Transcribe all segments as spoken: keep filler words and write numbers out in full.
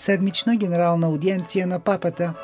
седмична генерална аудиенция на папата.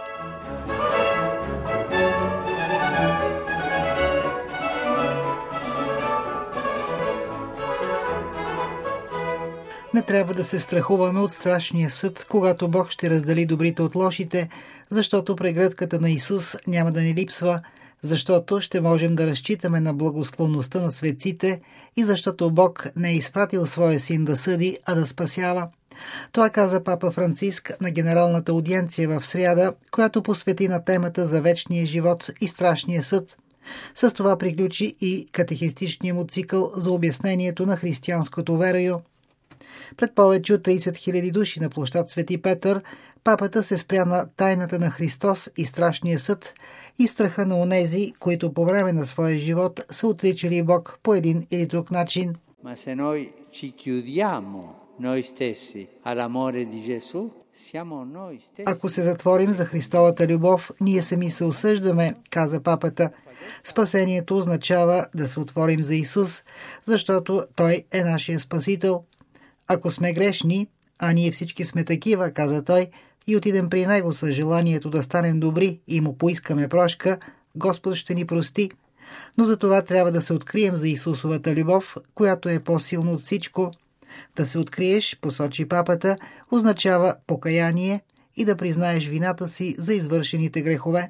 Не трябва да се страхуваме от страшния съд, когато Бог ще раздели добрите от лошите, защото прегръдката на Исус няма да ни липсва, защото ще можем да разчитаме на благосклонността на светците и защото Бог не е изпратил своя син да съди, а да спасява. Това каза папа Франциск на Генералната аудиенция в сряда, която посвети на темата за вечния живот и страшния съд. С това приключи и катехистичния му цикъл за обяснението на християнското верою. Пред повече от трийсет хиляди души на площад Свети Петър, папата се спря на тайната на Христос и страшния съд и страха на онези, които по време на своя живот са отричали Бог по един или друг начин. Ma se noi ci chiudiamo noi stessi all'amore di Gesù, siamo noi stessi. Ако се затворим за Христовата любов, ние сами се осъждаме, каза папата. Спасението означава да се отворим за Исус, защото Той е нашия Спасител. Ако сме грешни, а ние всички сме такива, каза той, и отидем при Него с желанието да станем добри и Му поискаме прошка, Господ ще ни прости. Но за това трябва да се открием за Исусовата любов, която е по-силна от всичко. Да се откриеш, посочи папата, означава покаяние и да признаеш вината си за извършените грехове.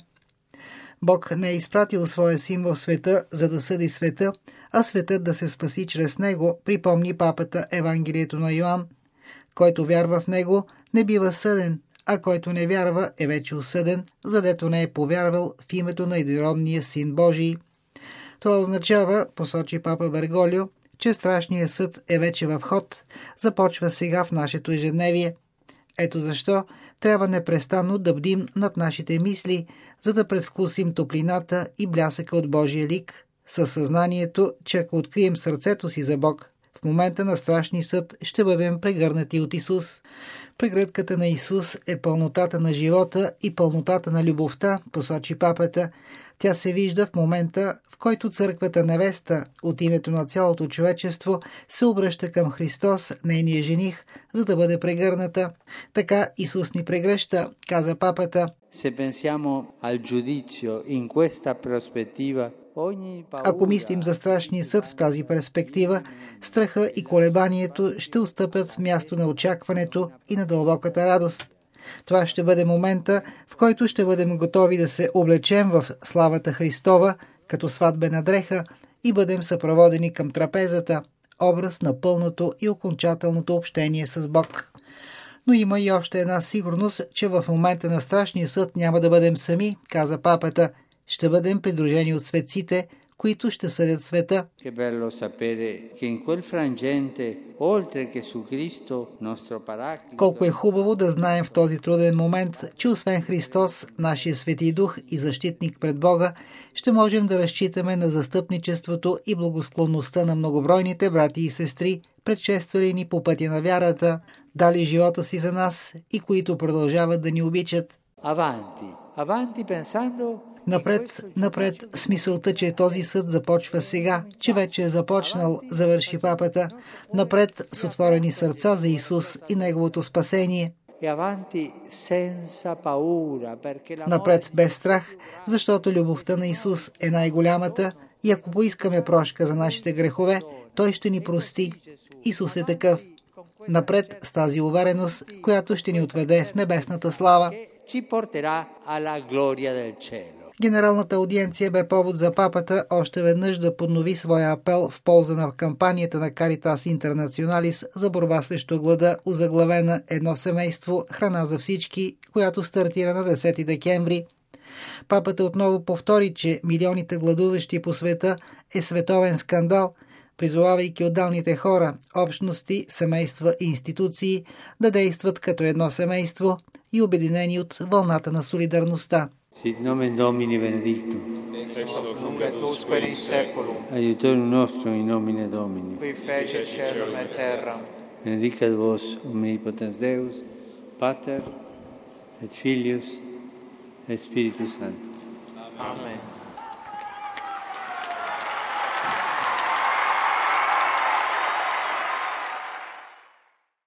Бог не е изпратил своя син в света, за да съди света, а светът да се спаси чрез него, припомни папата Евангелието на Йоан. Който вярва в него, не бива съден, а който не вярва, е вече осъден, задето не е повярвал в името на единородния Син Божий. Това означава, посочи папа Берголио, че страшният съд е вече в ход, започва сега в нашето ежедневие. Ето защо трябва непрестанно да бдим над нашите мисли, за да предвкусим топлината и блясъка от Божия лик, със съзнанието, че ако открием сърцето си за Бог, в момента на страшни съд ще бъдем прегърнати от Исус. Прегръдката на Исус е пълнотата на живота и пълнотата на любовта, посочи папата. Тя се вижда в момента, в който църквата невеста от името на цялото човечество се обръща към Христос, нейния жених, за да бъде прегърната. Така Исус ни прегръща, каза папата. Se pensiamo al giudizio in questa prospettiva, Ако мислим за страшния съд в тази перспектива, страха и колебанието ще отстъпят място на очакването и на дълбоката радост. Това ще бъде момента, в който ще бъдем готови да се облечем в славата Христова, като сватбена дреха, и бъдем съпроводени към трапезата, образ на пълното и окончателното общение с Бог. Но има и още една сигурност, че в момента на страшния съд няма да бъдем сами, каза папата. Ще бъдем придружени от светците, които ще съдят света. Колко е хубаво да знаем в този труден момент, че освен Христос, нашия Свети Дух и защитник пред Бога, ще можем да разчитаме на застъпничеството и благосклонността на многобройните брати и сестри, предшествали ни по пътя на вярата, дали живота си за нас и които продължават да ни обичат. Аванти, аванти pensando. Напред, напред, с мисълта, че този съд започва сега, че вече е започнал, завърши папата. Напред с отворени сърца за Исус и Неговото спасение. Напред без страх, защото любовта на Исус е най-голямата и ако поискаме прошка за нашите грехове, Той ще ни прости. Исус е такъв. Напред с тази увереност, която ще ни отведе в небесната слава. Генералната аудиенция бе повод за папата още веднъж да поднови своя апел в полза на кампанията на Caritas Internationalis за борба срещу глада, озаглавена "Едно семейство, храна за всички", която стартира на десети декември. Папата отново повтори, че милионите гладуващи по света е световен скандал, призовавайки отделните хора, общности, семейства и институции да действат като едно семейство и обединени от вълната на солидарността. Sit nomen Domini benedictum. Nunc et usque in saeculum. Aiutorium nostrum in nomine Domini. Qui fecit caelum et terram. Benedicat vos omnipotens Deus, Pater et Filius et Spiritus Sanctus. Amen.